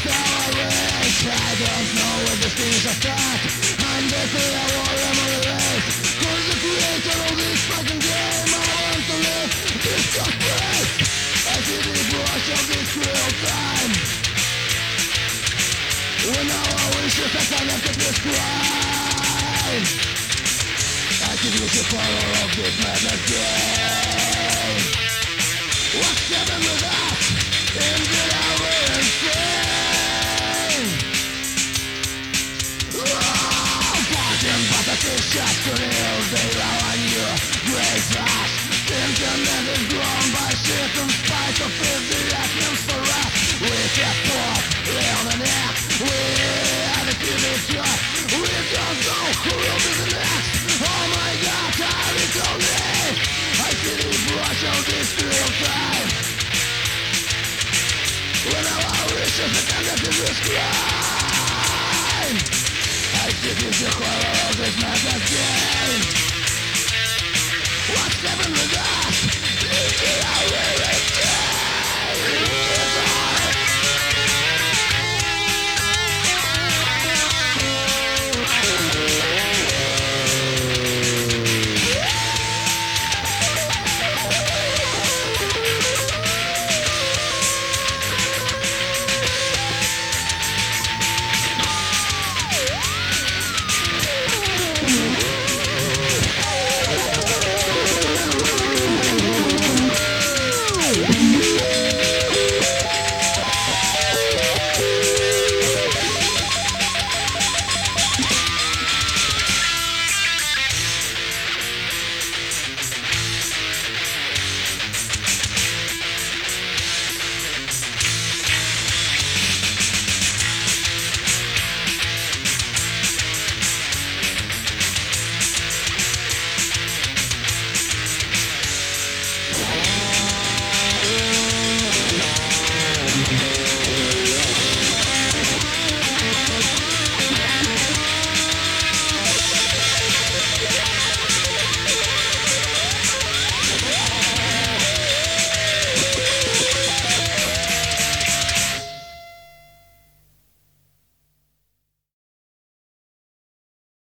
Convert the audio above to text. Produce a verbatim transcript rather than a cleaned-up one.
I don't know if this thing's a fact. I'm basically a warrior of the race. Cause the creator of this fucking game, I want to live this just place. I see the brush of this real time. When now I wish that I can have to prescribe. I could use the power of this madness game. What's happened with us? Indeed I will insane. But the two shots could heal the raw on you. Great flash. Internet is grown by shit in spite of fifty actions for us. We get forth, live and act. We have a T V shot. We don't know who will be the next. Oh my god, time is only. I see the brush of this real time. When our wishes are connected to this crime. I see the horror of this madness game. What's happened with us? Is it our real estate?